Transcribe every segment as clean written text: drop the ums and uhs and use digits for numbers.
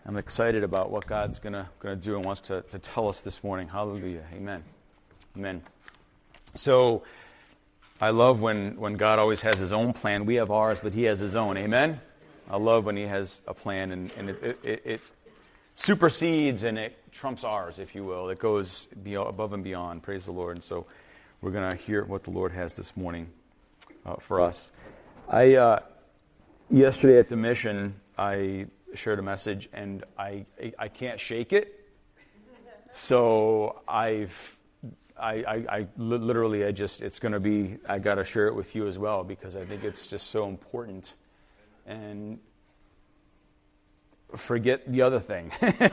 I'm excited about what God's gonna do and wants to tell us this morning. Hallelujah. Amen. Amen. So I love when God always has his own plan. We have ours, but he has his own. Amen? I love when he has a plan and it supersedes and it trumps ours, if you will. It goes above and beyond. Praise the Lord. And so we're going to hear what the Lord has this morning for us. Yesterday at the mission, I shared a message, and I can't shake it. So literally, it's going to be, I got to share it with you as well, because I think it's just so important. And forget the other thing.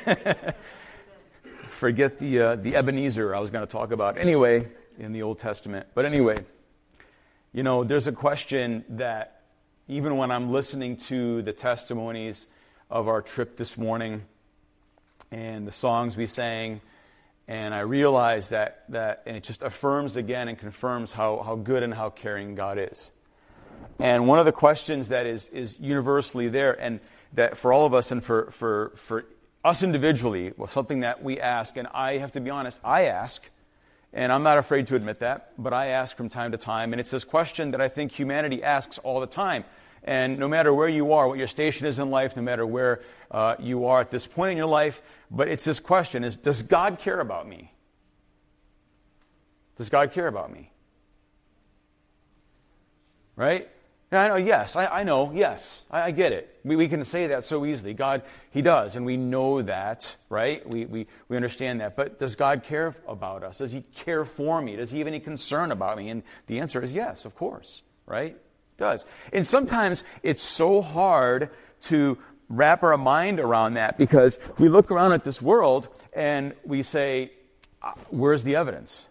Forget the Ebenezer I was going to talk about anyway in the Old Testament. But anyway, there's a question that even when I'm listening to the testimonies of our trip this morning and the songs we sang, and I realize that and it just affirms again and confirms how good and how caring God is. And one of the questions that is universally there, and that for all of us and for us individually, was something that we ask, and I have to be honest, I ask, and I'm not afraid to admit that, but I ask from time to time, and it's this question that I think humanity asks all the time. And no matter where you are, what your station is in life, no matter where you are at this point in your life, but it's this question, does God care about me? Does God care about me? Right? I know, yes. I know, yes. I get it. We can say that so easily. God, he does, and we know that, right? We understand that. But does God care about us? Does he care for me? Does he have any concern about me? And the answer is yes, of course, right? It does. And sometimes it's so hard to wrap our mind around that, because we look around at this world and we say, where's the evidence?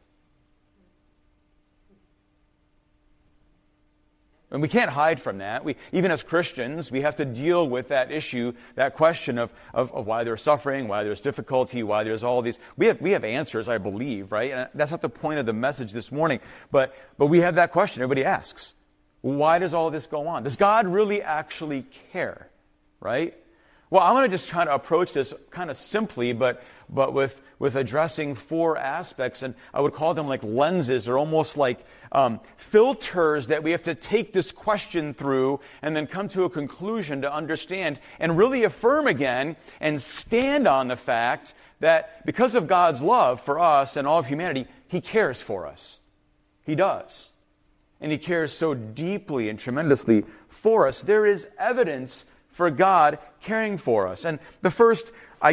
And we can't hide from that. Even as Christians, we have to deal with that issue, that question of why there's suffering, why there's difficulty, why there's all these. We have answers, I believe, right? And that's not the point of the message this morning. But we have that question. Everybody asks, why does all this go on? Does God really actually care, right? Well, I'm going to just try to approach this kind of simply, but with addressing four aspects, and I would call them like lenses, or almost like filters that we have to take this question through and then come to a conclusion to understand and really affirm again and stand on the fact that because of God's love for us and all of humanity, he cares for us. He does. And he cares so deeply and tremendously for us. There is evidence for God caring for us. And the first,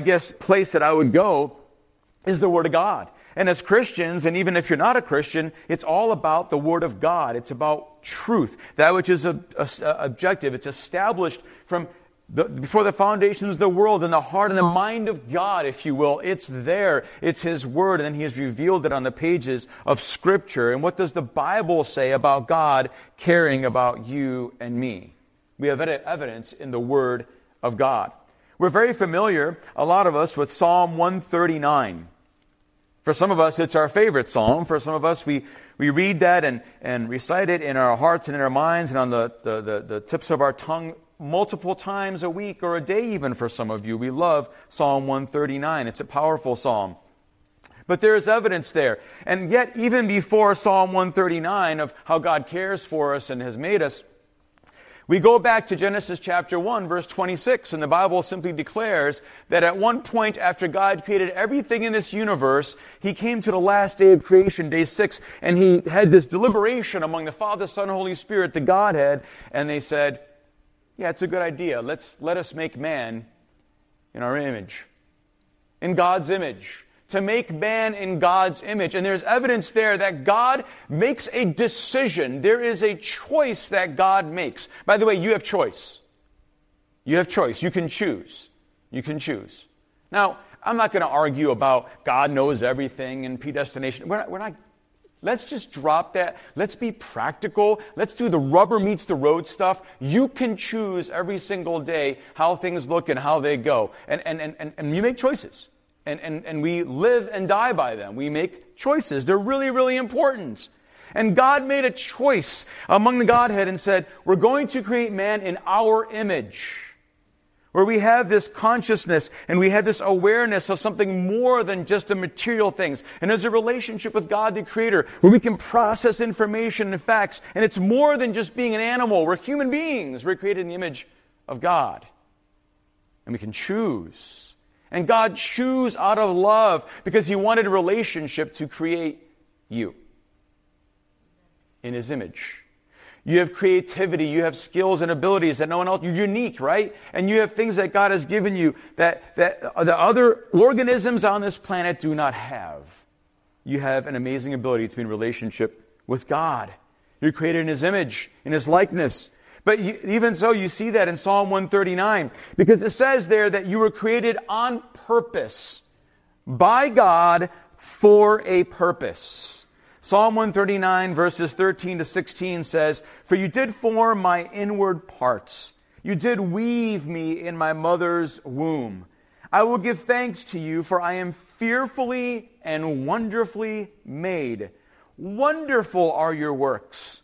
place that I would go is the Word of God. And as Christians, and even if you're not a Christian, it's all about the Word of God. It's about truth. That which is objective. It's established from before the foundations of the world, in the heart and the mind of God, if you will. It's there. It's His Word, and then He has revealed it on the pages of Scripture. And what does the Bible say about God caring about you and me? We have evidence in the Word of God. We're very familiar, a lot of us, with Psalm 139. For some of us, it's our favorite psalm. For some of us, we read that and recite it in our hearts and in our minds and on the tips of our tongue multiple times a week or a day even for some of you. We love Psalm 139. It's a powerful psalm. But there is evidence there. And yet, even before Psalm 139 of how God cares for us and has made us, we go back to Genesis chapter 1, verse 26, and the Bible simply declares that at one point after God created everything in this universe, He came to the last day of creation, day 6, and He had this deliberation among the Father, Son, and Holy Spirit, the Godhead, and they said, yeah, it's a good idea. Let us make man in our image, in God's image. To make man in God's image. And there's evidence there that God makes a decision. There is a choice that God makes. By the way, you have choice. You have choice. You can choose. You can choose. Now, I'm not going to argue about God knows everything and predestination. We're not. Let's just drop that. Let's be practical. Let's do the rubber meets the road stuff. You can choose every single day how things look and how they go. And you make choices. And we live and die by them. We make choices. They're really, really important. And God made a choice among the Godhead and said, we're going to create man in our image. where we have this consciousness and we have this awareness of something more than just the material things. And there's a relationship with God the Creator where we can process information and facts. And it's more than just being an animal. We're human beings. We're created in the image of God. And we can choose. And God chose out of love because He wanted a relationship to create you in His image. You have creativity, you have skills and abilities that no one else, you're unique, right? And you have things that God has given you that the other organisms on this planet do not have. You have an amazing ability to be in relationship with God. You're created in His image, in His likeness. But even so, you see that in Psalm 139, because it says there that you were created on purpose by God for a purpose. Psalm 139 verses 13 to 16 says, "For you did form my inward parts. You did weave me in my mother's womb. I will give thanks to you, for I am fearfully and wonderfully made. Wonderful are your works."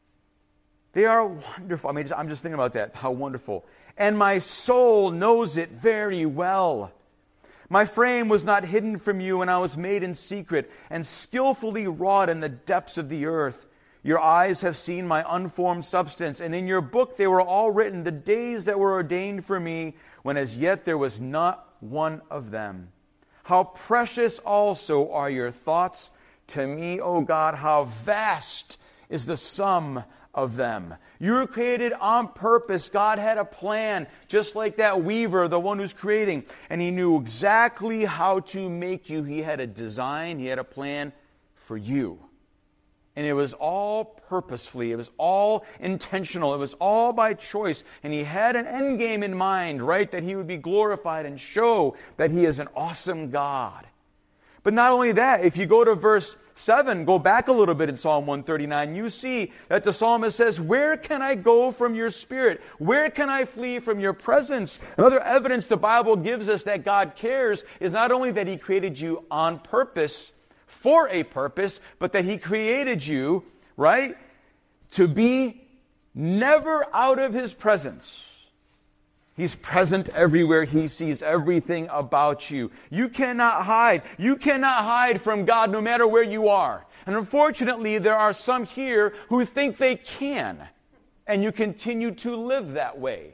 They are wonderful. I'm just thinking about that, how wonderful. "And my soul knows it very well. My frame was not hidden from you when I was made in secret and skillfully wrought in the depths of the earth. Your eyes have seen my unformed substance, and in your book they were all written, the days that were ordained for me, when as yet there was not one of them. How precious also are your thoughts to me, O God, how vast is the sum of them." You were created on purpose. God had a plan, just like that weaver, the one who's creating. And He knew exactly how to make you. He had a design, He had a plan for you. And it was all purposefully. It was all intentional. It was all by choice. And He had an end game in mind, right? That He would be glorified and show that He is an awesome God. But not only that, if you go to verse 7, go back a little bit in Psalm 139, you see that the psalmist says, "Where can I go from your spirit? Where can I flee from your presence?" Another evidence the Bible gives us that God cares is not only that He created you on purpose, for a purpose, but that He created you, right, to be never out of His presence. He's present everywhere. He sees everything about you. You cannot hide. You cannot hide from God no matter where you are. And unfortunately, there are some here who think they can. And you continue to live that way.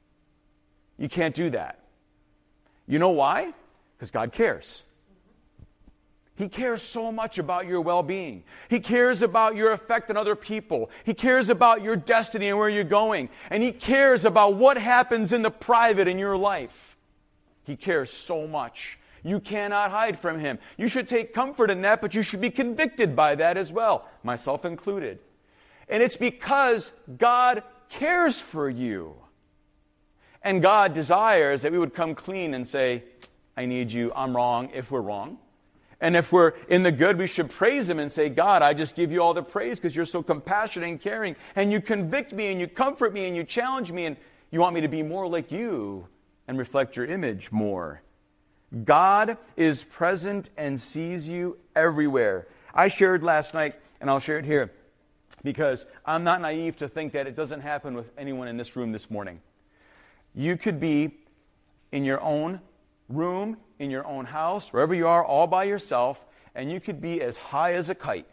You can't do that. You know why? Because God cares. He cares so much about your well-being. He cares about your effect on other people. He cares about your destiny and where you're going. And He cares about what happens in the private in your life. He cares so much. You cannot hide from Him. You should take comfort in that, but you should be convicted by that as well, myself included. And it's because God cares for you. And God desires that we would come clean and say, "I need you, I'm wrong," if we're wrong. And if we're in the good, we should praise Him and say, "God, I just give you all the praise because you're so compassionate and caring. And you convict me and you comfort me and you challenge me and you want me to be more like you and reflect your image more." God is present and sees you everywhere. I shared last night, and I'll share it here, because I'm not naive to think that it doesn't happen with anyone in this room this morning. You could be in your own room, in your own house, wherever you are, all by yourself, and you could be as high as a kite.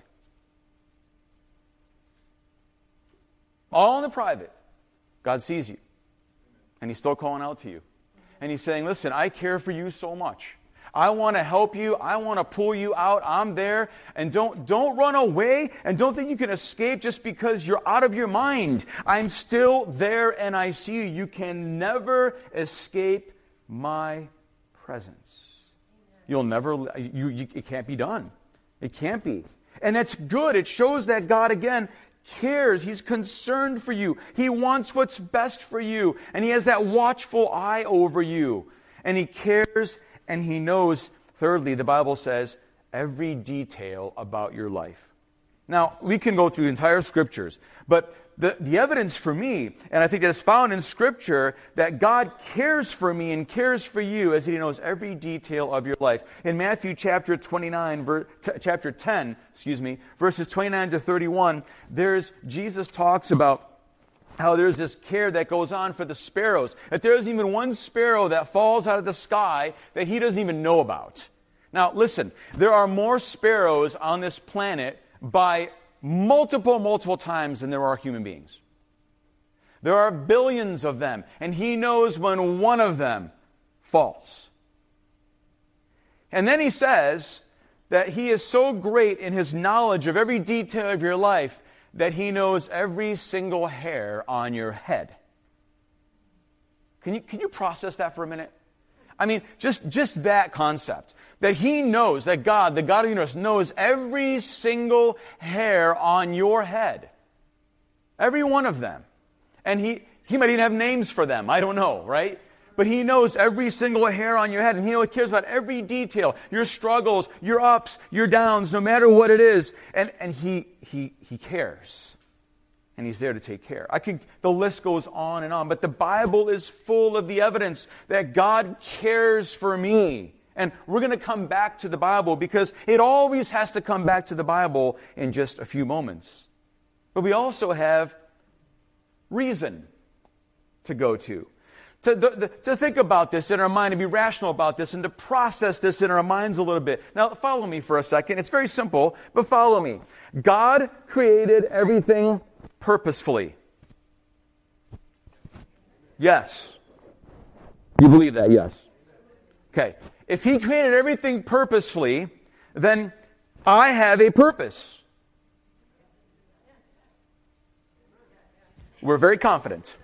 All in the private. God sees you. And He's still calling out to you. And He's saying, "Listen, I care for you so much. I want to help you. I want to pull you out. I'm there. And don't run away. And don't think you can escape just because you're out of your mind. I'm still there and I see you. You can never escape my presence." You'll never, it can't be done. It can't be. And that's good. It shows that God, again, cares. He's concerned for you. He wants what's best for you. And He has that watchful eye over you. And He cares and He knows, thirdly, the Bible says, every detail about your life. Now, we can go through the entire Scriptures, but the evidence for me, and I think that it's found in Scripture, that God cares for me and cares for you as He knows every detail of your life. In Matthew chapter 10, verses 29 to 31, Jesus talks about how there's this care that goes on for the sparrows, that there isn't even one sparrow that falls out of the sky that he doesn't even know about. Now, listen, there are more sparrows on this planet by multiple times than there are human beings. There are billions of them, and he knows when one of them falls. And then he says that he is so great in his knowledge of every detail of your life that he knows every single hair on your head. Can you process that for a minute? I mean, just that concept. That he knows, that God, the God of the universe, knows every single hair on your head. Every one of them. And he might even have names for them. I don't know, right? But he knows every single hair on your head. And he cares about every detail. Your struggles, your ups, your downs, no matter what it is. And he cares. And he's there to take care. The list goes on and on. But the Bible is full of the evidence that God cares for me. And we're going to come back to the Bible because it always has to come back to the Bible in just a few moments. But we also have reason to go to think about this in our mind, to be rational about this, and to process this in our minds a little bit. Now, follow me for a second. It's very simple, but follow me. God created everything purposefully. Yes. You believe that? Yes. Okay. If he created everything purposefully, then I have a purpose. We're very confident.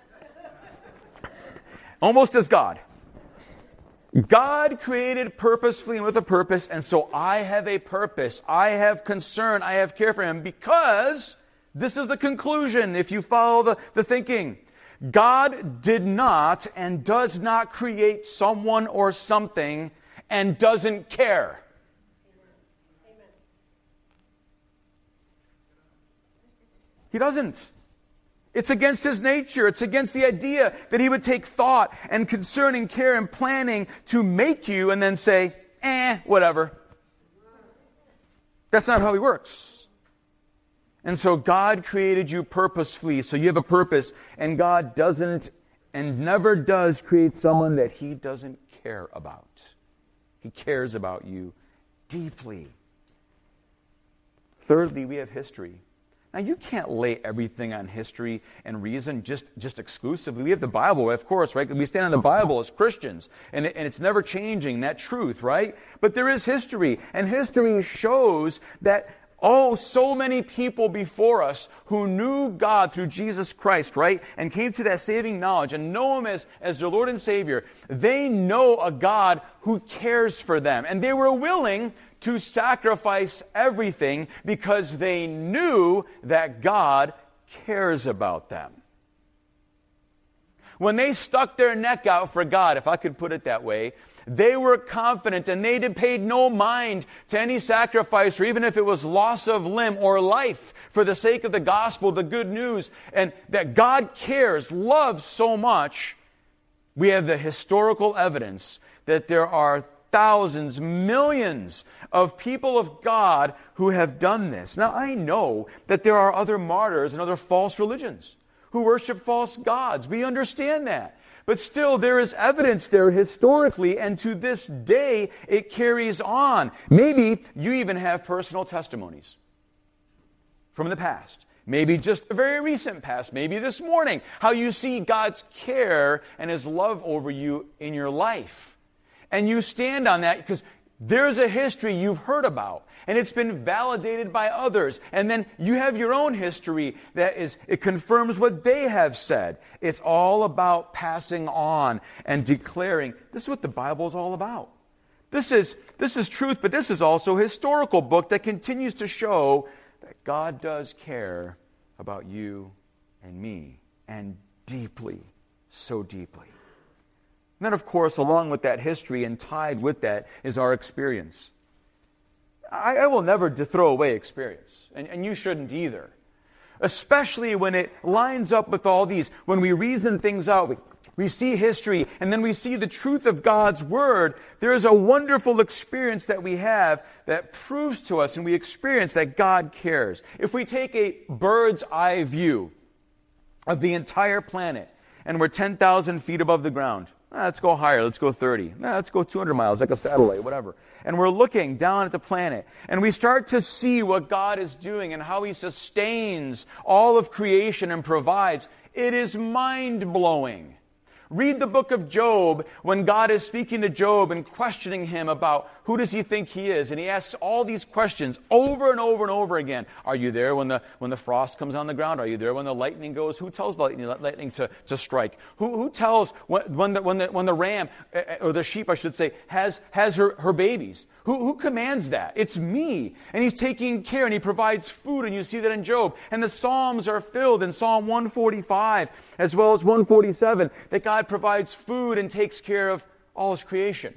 Almost as God. God created purposefully and with a purpose, and so I have a purpose. I have concern. I have care for him because this is the conclusion if you follow the thinking. God did not and does not create someone or something and doesn't care. He doesn't. It's against his nature. It's against the idea that he would take thought and concern and care and planning to make you and then say, whatever. That's not how he works. And so God created you purposefully, so you have a purpose, and God doesn't and never does create someone that he doesn't care about. He cares about you deeply. Thirdly, we have history. Now, you can't lay everything on history and reason just exclusively. We have the Bible, of course, right? We stand on the Bible as Christians, and it's never changing, that truth, right? But there is history, and history shows that so many people before us who knew God through Jesus Christ, right? And came to that saving knowledge and know him as their Lord and Savior. They know a God who cares for them. And they were willing to sacrifice everything because they knew that God cares about them. When they stuck their neck out for God, if I could put it that way, they were confident and they paid no mind to any sacrifice, or even if it was loss of limb or life, for the sake of the gospel, the good news, and that God cares, loves so much. We have the historical evidence that there are thousands, millions of people of God who have done this. Now, I know that there are other martyrs and other false religions who worship false gods. We understand that. But still, there is evidence there historically, and to this day, it carries on. Maybe you even have personal testimonies from the past. Maybe just a very recent past, maybe this morning, how you see God's care and his love over you in your life. And you stand on that because there's a history you've heard about, and it's been validated by others. And then you have your own history it confirms what they have said. It's all about passing on and declaring. This is what the Bible is all about. This is truth, but this is also a historical book that continues to show that God does care about you and me, and deeply, so deeply. And then, of course, along with that history and tied with that is our experience. I will never throw away experience, and you shouldn't either. Especially when it lines up with all these. When we reason things out, we see history, and then we see the truth of God's Word. There is a wonderful experience that we have that proves to us, and we experience that God cares. If we take a bird's eye view of the entire planet, and we're 10,000 feet above the ground. Let's go higher. Let's go 30. Let's go 200 miles, like a satellite, whatever. And we're looking down at the planet, and we start to see what God is doing and how He sustains all of creation and provides. It is mind-blowing. Read the book of Job when God is speaking to Job and questioning him about who does he think he is. And he asks all these questions over and over and over again. Are you there when the frost comes on the ground? Are you there when the lightning goes? Who tells lightning to strike? Who tells when the ram, or the sheep I should say, has her babies? Who commands that? It's me. And He's taking care, and He provides food, and you see that in Job. And the Psalms are filled in Psalm 145 as well as 147 that God provides food and takes care of all His creation.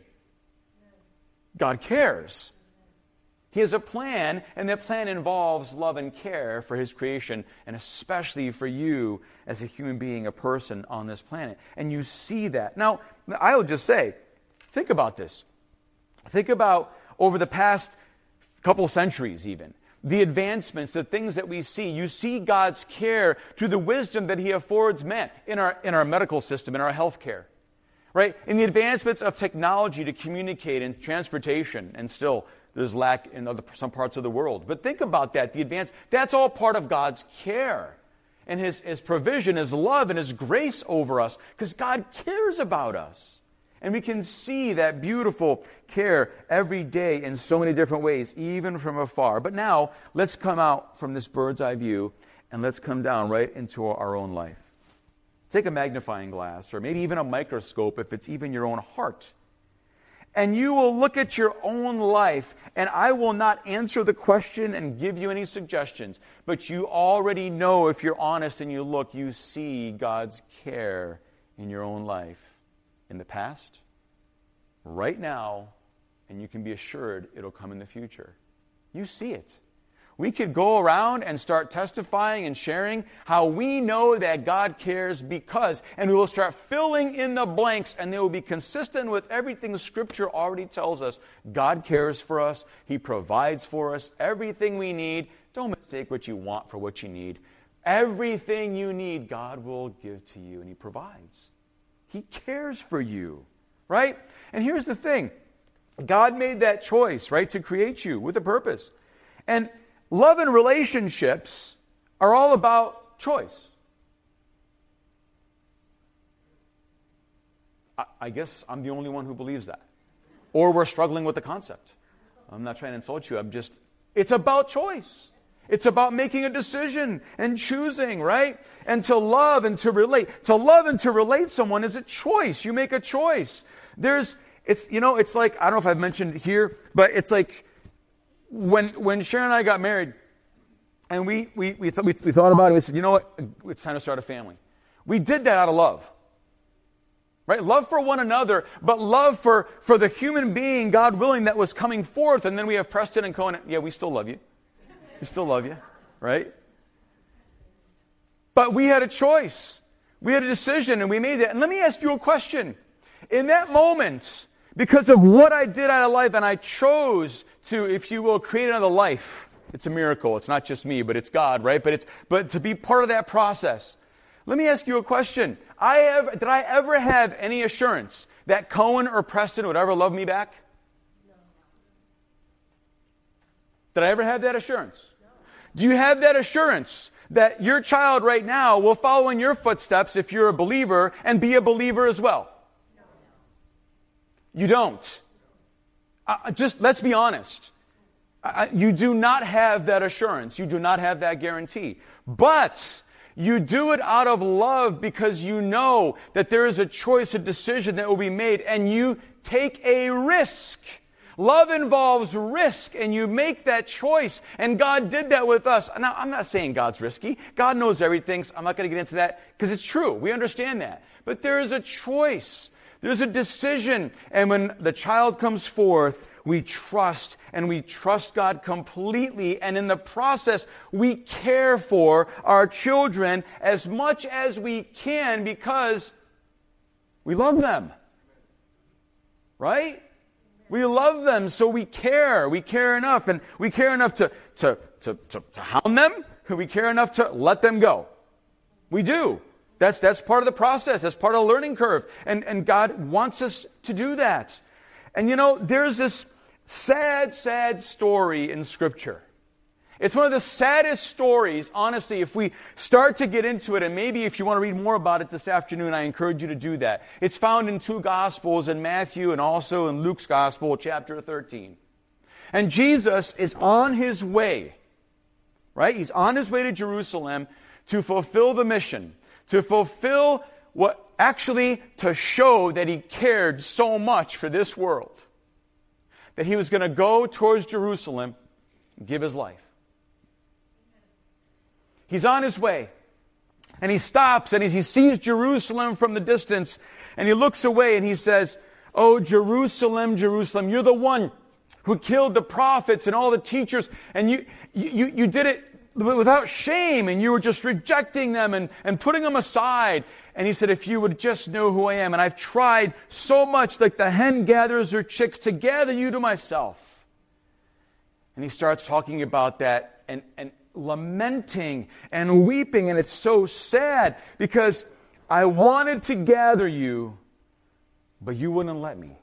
God cares. He has a plan, and that plan involves love and care for His creation, and especially for you as a human being, a person on this planet. And you see that. Now, I will just say, think about this. Think about over the past couple centuries even, the advancements, the things that we see. You see God's care through the wisdom that He affords man in our medical system, in our health care. Right? In the advancements of technology to communicate and transportation, and still there's lack in some parts of the world. But think about that, that's all part of God's care. And His provision, His love, and His grace over us, because God cares about us. And we can see that beautiful care every day in so many different ways, even from afar. But now, let's come out from this bird's eye view, and let's come down right into our own life. Take a magnifying glass, or maybe even a microscope, if it's even your own heart. And you will look at your own life, and I will not answer the question and give you any suggestions, but you already know, if you're honest and you look, you see God's care in your own life. In the past, right now, and you can be assured it'll come in the future. You see it. We could go around and start testifying and sharing how we know that God cares because, and we will start filling in the blanks, and they will be consistent with everything Scripture already tells us. God cares for us. He provides for us everything we need. Don't mistake what you want for what you need. Everything you need, God will give to you, and He provides. He cares for you, right? And here's the thing. God made that choice, right, to create you with a purpose. And love and relationships are all about choice. I guess I'm the only one who believes that. Or we're struggling with the concept. I'm not trying to insult you. It's about choice. It's about making a decision and choosing, right? And to love and to relate. To love and to relate someone is a choice. You make a choice. It's like, I don't know if I've mentioned it here, but it's like when Sharon and I got married, and we thought about it, we said, you know what? It's time to start a family. We did that out of love. Right? Love for one another, but love for the human being, God willing, that was coming forth. And then we have Preston and Cohen. Yeah, we still love you. We still love you, right? But we had a choice. We had a decision, and we made that. And let me ask you a question. In that moment, because of what I did out of life, and I chose to, if you will, create another life. It's a miracle. It's not just me, but it's God, right? But to be part of that process. Let me ask you a question. Did I ever have any assurance that Cohen or Preston would ever love me back? No. Did I ever have that assurance? No. Do you have that assurance that your child right now will follow in your footsteps if you're a believer and be a believer as well? No. You don't. Just let's be honest. You do not have that assurance. You do not have that guarantee. But you do it out of love because you know that there is a choice, a decision that will be made, and you take a risk. Love involves risk, and you make that choice, and God did that with us. Now, I'm not saying God's risky. God knows everything, so I'm not going to get into that because it's true. We understand that. But there is a choice. There's a decision, and when the child comes forth, we trust, and we trust God completely. And in the process, we care for our children as much as we can because we love them. Right? We love them, so we care. We care enough. And we care enough to hound them. We care enough to let them go. We do. That's part of the process. That's part of the learning curve. And God wants us to do that. And there's this sad, sad story in Scripture. It's one of the saddest stories, honestly, if we start to get into it, and maybe if you want to read more about it this afternoon, I encourage you to do that. It's found in 2 Gospels, in Matthew and also in Luke's Gospel, chapter 13. And Jesus is on his way, right? He's on his way to Jerusalem to fulfill the mission, to fulfill to show that he cared so much for this world, that he was going to go towards Jerusalem and give his life. He's on his way, and he stops, and he sees Jerusalem from the distance, and he looks away, and he says, "Oh, Jerusalem, Jerusalem, you're the one who killed the prophets and all the teachers, and you did it without shame, and you were just rejecting them and putting them aside." And he said, "If you would just know who I am, and I've tried so much, like the hen gathers her chicks, to gather you to myself." And he starts talking about that and lamenting and weeping, and it's so sad because I wanted to gather you, but you wouldn't let me.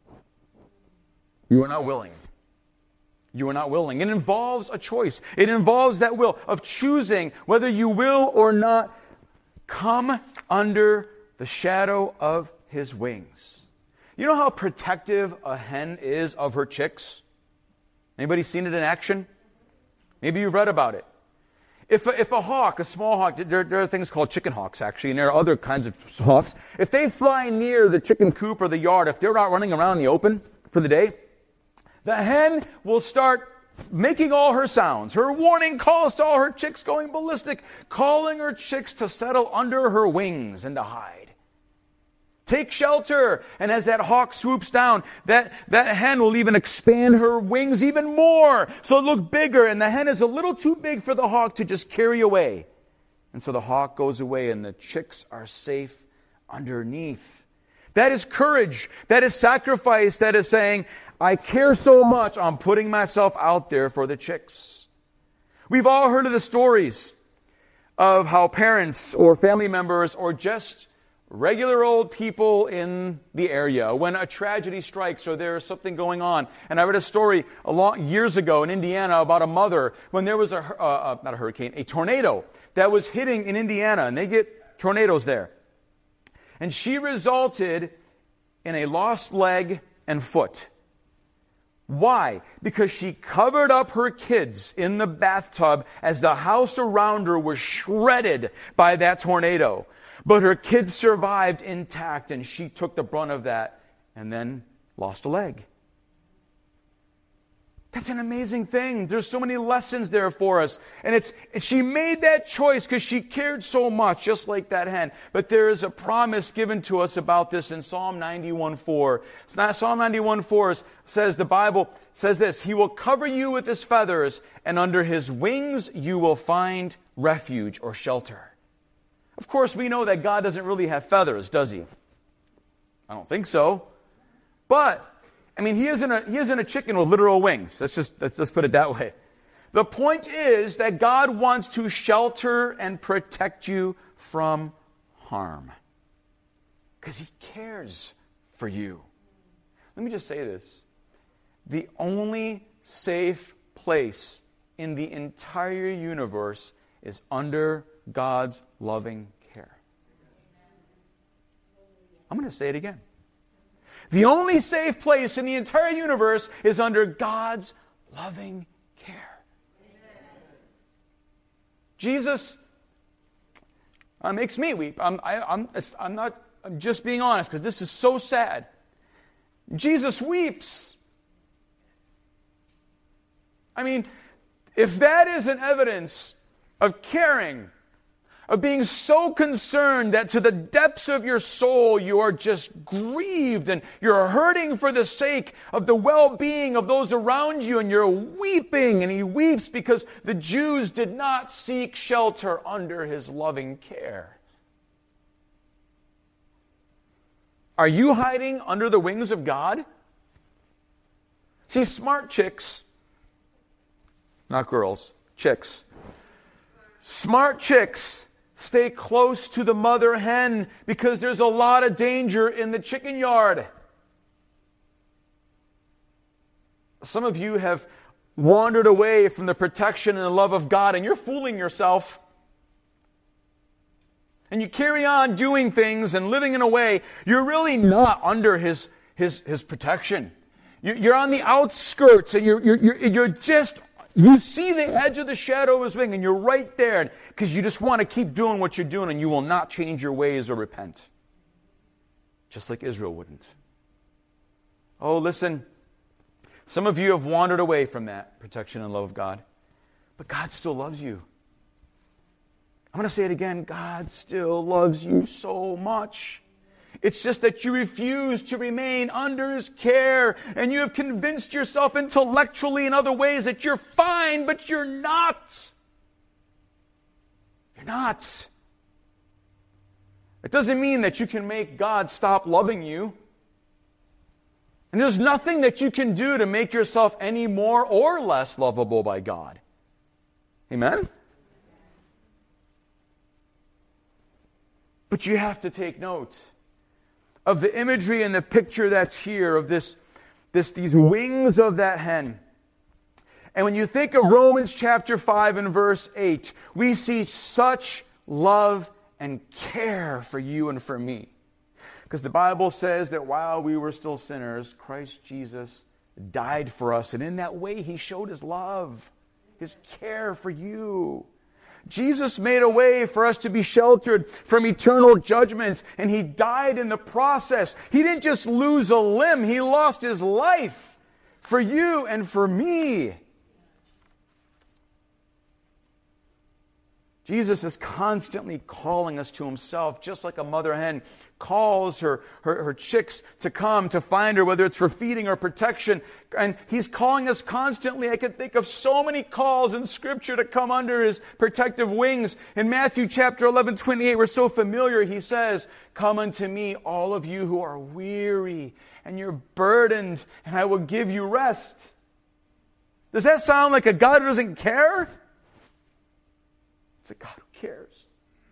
You were not willing. You were not willing. It involves a choice. It involves that will of choosing whether you will or not come under the shadow of his wings. You know how protective a hen is of her chicks? Anybody seen it in action? Maybe you've read about it. If a hawk, a small hawk, there are things called chicken hawks actually, and there are other kinds of hawks. If they fly near the chicken coop or the yard, if they're not running around in the open for the day, the hen will start making all her sounds, her warning calls to all her chicks, going ballistic, calling her chicks to settle under her wings and to hide. Take shelter. And as that hawk swoops down, that hen will even expand her wings even more, so it look bigger, and the hen is a little too big for the hawk to just carry away. And so the hawk goes away, and the chicks are safe underneath. That is courage. That is sacrifice. That is saying, I care so much, I'm putting myself out there for the chicks. We've all heard of the stories of how parents or family members or just regular old people in the area, when a tragedy strikes or there's something going on. And I read a story years ago in Indiana about a mother when there was a tornado that was hitting in Indiana, and they get tornadoes there. And she resulted in a lost leg and foot. Why? Because she covered up her kids in the bathtub as the house around her was shredded by that tornado. But her kids survived intact, and she took the brunt of that and then lost a leg. That's an amazing thing. There's so many lessons there for us. And she made that choice because she cared so much, just like that hen. But there is a promise given to us about this in Psalm 91:4. Psalm 91:4 says, the Bible says this, He will cover you with His feathers, and under His wings you will find refuge or shelter. Of course, we know that God doesn't really have feathers, does He? I don't think so. But He isn't a chicken with literal wings. Let's put it that way. The point is that God wants to shelter and protect you from harm, because He cares for you. Let me just say this. The only safe place in the entire universe is under God's loving care. I'm going to say it again. The only safe place in the entire universe is under God's loving care. Jesus makes me weep. I'm just being honest, because this is so sad. Jesus weeps. If that isn't evidence of caring, of being so concerned that to the depths of your soul you are just grieved and you're hurting for the sake of the well-being of those around you, and you're weeping, and He weeps because the Jews did not seek shelter under His loving care. Are you hiding under the wings of God? See, smart chicks, not girls, chicks. Smart chicks Stay close to the mother hen because there's a lot of danger in the chicken yard. Some of you have wandered away from the protection and the love of God, and you're fooling yourself. And you carry on doing things and living in a way you're really not under His protection. You're on the outskirts, and you're just, you see the edge of the shadow of His wing, and you're right there because you just want to keep doing what you're doing, and you will not change your ways or repent. Just like Israel wouldn't. Oh, listen. Some of you have wandered away from that protection and love of God. But God still loves you. I'm going to say it again. God still loves you so much. It's just that you refuse to remain under His care. And you have convinced yourself intellectually in other ways that you're fine, but you're not. You're not. It doesn't mean that you can make God stop loving you. And there's nothing that you can do to make yourself any more or less lovable by God. Amen? But you have to take note of the imagery and the picture that's here of these wings of that hen. And when you think of Romans chapter 5 and verse 8, we see such love and care for you and for me. Because the Bible says that while we were still sinners, Christ Jesus died for us. And in that way, He showed His love, His care for you. Jesus made a way for us to be sheltered from eternal judgment. And He died in the process. He didn't just lose a limb. He lost His life for you and for me. Jesus is constantly calling us to Himself, just like a mother hen calls her chicks to come to find her, whether it's for feeding or protection. And He's calling us constantly. I can think of so many calls in Scripture to come under His protective wings. In Matthew chapter 11:28, we're so familiar. He says, "Come unto me, all of you who are weary and you're burdened, and I will give you rest." Does that sound like a God who doesn't care? It's a God who cares.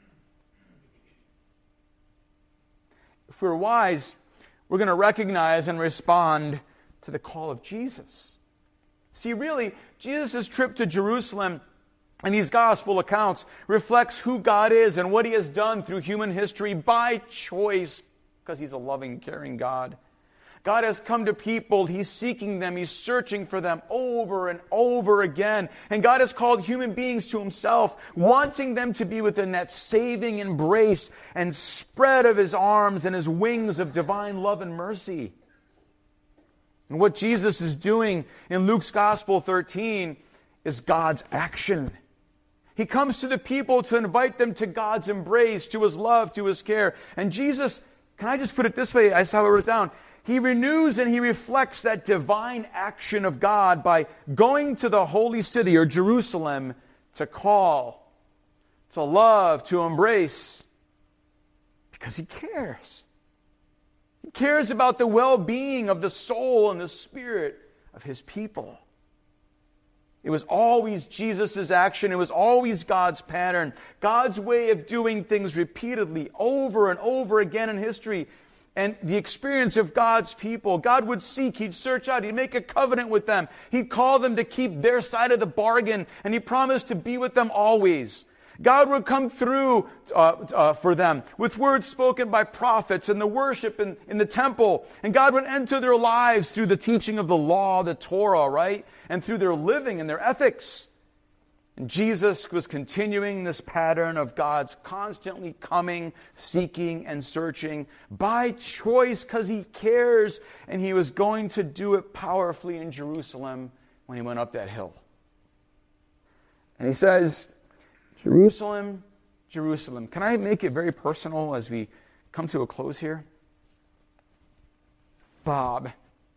If we're wise, we're going to recognize and respond to the call of Jesus. See, really, Jesus' trip to Jerusalem in these gospel accounts reflects who God is and what He has done through human history by choice, because He's a loving, caring God. God has come to people. He's seeking them. He's searching for them over and over again. And God has called human beings to Himself, wanting them to be within that saving embrace and spread of His arms and His wings of divine love and mercy. And what Jesus is doing in Luke's Gospel 13 is God's action. He comes to the people to invite them to God's embrace, to His love, to His care. And Jesus, can I just put it this way? I saw it wrote down. He renews and He reflects that divine action of God by going to the holy city or Jerusalem to call, to love, to embrace, because He cares. He cares about the well-being of the soul and the spirit of His people. It was always Jesus' action. It was always God's pattern, God's way of doing things repeatedly over and over again in history. And the experience of God's people, God would seek, He'd search out, He'd make a covenant with them. He'd call them to keep their side of the bargain, and He promised to be with them always. God would come through for them with words spoken by prophets and the worship in the temple. And God would enter their lives through the teaching of the law, the Torah, right? And through their living and their ethics. And Jesus was continuing this pattern of God's constantly coming, seeking, and searching by choice because He cares. And He was going to do it powerfully in Jerusalem when He went up that hill. And He says, "Jerusalem, Jerusalem." Can I make it very personal as we come to a close here? Bob,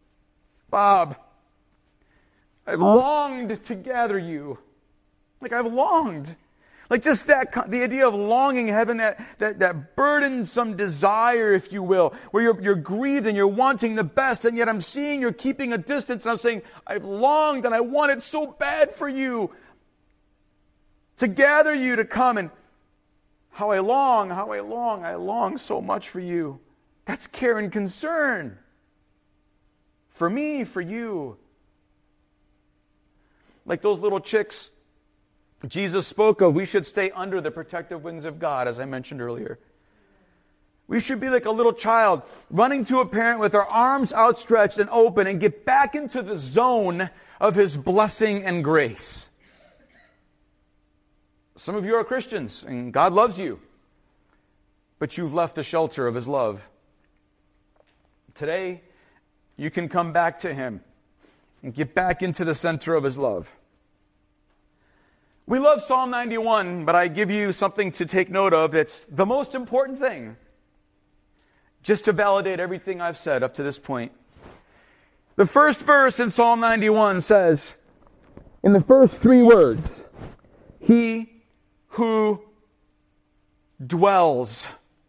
I've longed to gather you. Like I've longed. Like just that, the idea of longing, having that burdensome desire, if you will, where you're grieved and you're wanting the best, and yet I'm seeing you're keeping a distance, and I'm saying, I've longed and I want it so bad for you. To gather you to come and How I long so much for you. That's care and concern. For me, for you. Like those little chicks Jesus spoke of, we should stay under the protective wings of God, as I mentioned earlier. We should be like a little child running to a parent with our arms outstretched and open and get back into the zone of His blessing and grace. Some of you are Christians and God loves you, but you've left the shelter of His love. Today, you can come back to Him and get back into the center of His love. We love Psalm 91, but I give you something to take note of. It's the most important thing, just to validate everything I've said up to this point. The first verse in Psalm 91 says, in the first 3 words, He who dwells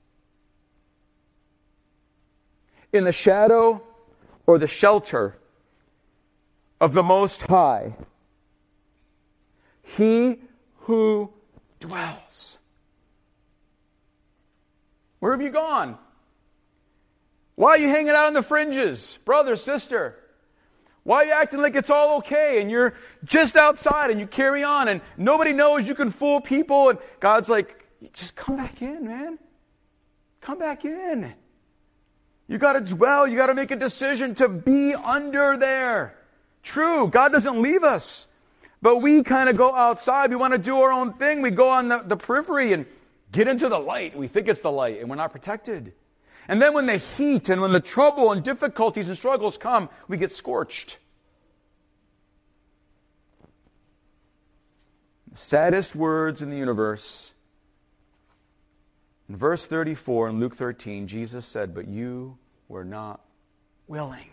in the shadow or the shelter of the Most High. He who dwells. Where have you gone? Why are you hanging out on the fringes, brother, sister? Why are you acting like it's all okay and you're just outside and you carry on and nobody knows you can fool people? And God's like, just come back in, man. Come back in. You got to dwell. You got to make a decision to be under there. True, God doesn't leave us. But we kind of go outside. We want to do our own thing. We go on the periphery and get into the light. We think it's the light and we're not protected. And then when the heat and when the trouble and difficulties and struggles come, we get scorched. The saddest words in the universe. In verse 34 in Luke 13, Jesus said, but you were not willing.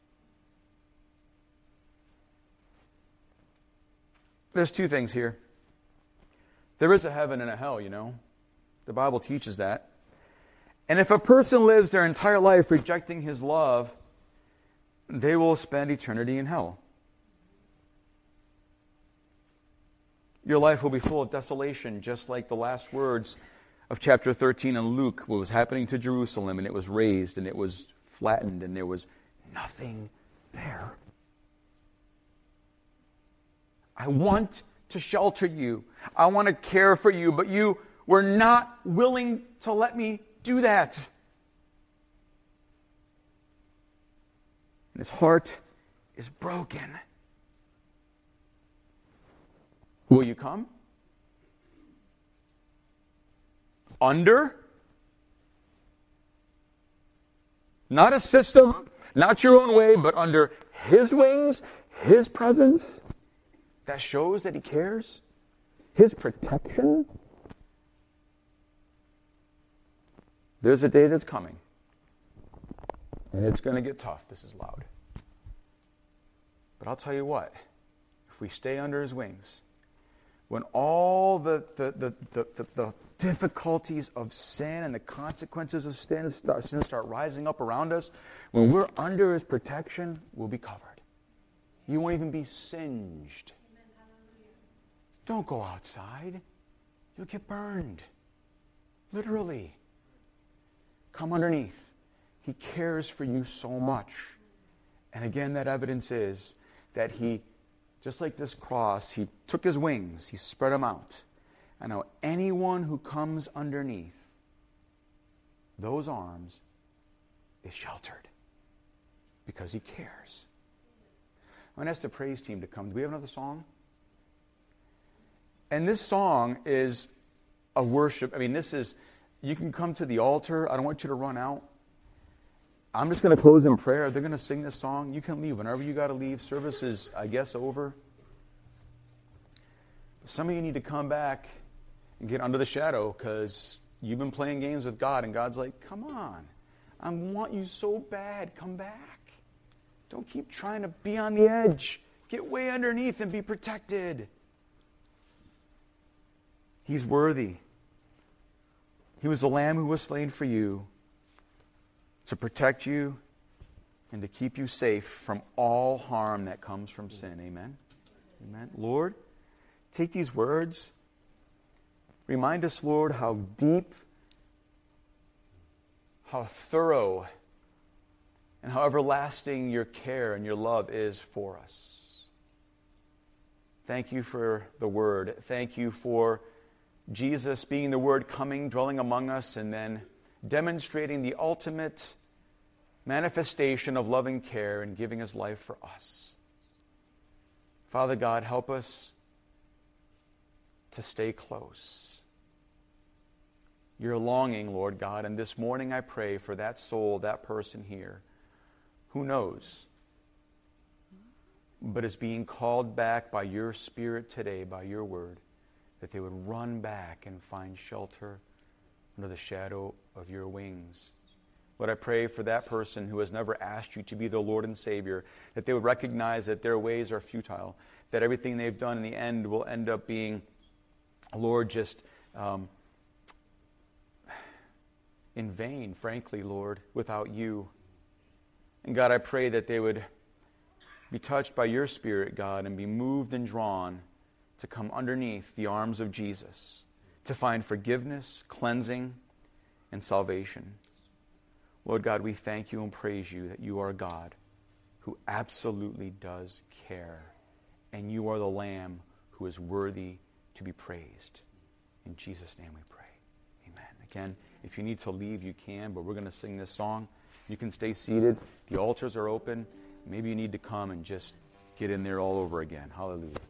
There's 2 things here. There is a heaven and a hell, you know. The Bible teaches that. And if a person lives their entire life rejecting His love, they will spend eternity in hell. Your life will be full of desolation, just like the last words of chapter 13 in Luke, what was happening to Jerusalem, and it was razed, and it was flattened, and there was nothing there. I want to shelter you. I want to care for you, but you were not willing to let me do that. And his heart is broken. Will you come? Under? Not a system, not your own way, but under His wings, His presence. That shows that He cares. His protection. There's a day that's coming. And it's going to get tough. This is loud. But I'll tell you what. If we stay under His wings, when all the difficulties of sin and the consequences of sin start rising up around us, when we're under His protection, we'll be covered. You won't even be singed. Don't go outside. You'll get burned. Literally. Come underneath. He cares for you so much. And again, that evidence is that He, just like this cross, He took His wings, He spread them out. And now anyone who comes underneath those arms is sheltered because He cares. I'm going to ask the praise team to come. Do we have another song? And this song is a worship. I mean, this is, you can come to the altar. I don't want you to run out. I'm just going to close in prayer. They're going to sing this song. You can leave whenever you got to leave. Service is, I guess, over. But some of you need to come back and get under the shadow because you've been playing games with God, and God's like, come on. I want you so bad. Come back. Don't keep trying to be on the edge. Get way underneath and be protected. He's worthy. He was the Lamb who was slain for you to protect you and to keep you safe from all harm that comes from sin. Amen? Amen. Lord, take these words Remind us, Lord, how deep, how thorough, and how everlasting your care and your love is for us. Thank you for the Word. Thank you for Jesus being the Word, coming, dwelling among us, and then demonstrating the ultimate manifestation of love and care and giving his life for us. Father God, help us to stay close. You're longing, Lord God, and this morning I pray for that soul, that person here, who knows, but is being called back by your Spirit today, by your word, that they would run back and find shelter under the shadow of your wings. Lord, I pray for that person who has never asked you to be their Lord and Savior, that they would recognize that their ways are futile, that everything they've done in the end will end up being, Lord, just in vain, frankly, Lord, without you. And God, I pray that they would be touched by your Spirit, God, and be moved and drawn to come underneath the arms of Jesus, to find forgiveness, cleansing, and salvation. Lord God, we thank you and praise you that you are God who absolutely does care, and you are the Lamb who is worthy to be praised. In Jesus' name we pray. Amen. Again, if you need to leave, you can, but we're going to sing this song. You can stay seated. The altars are open. Maybe you need to come and just get in there all over again. Hallelujah.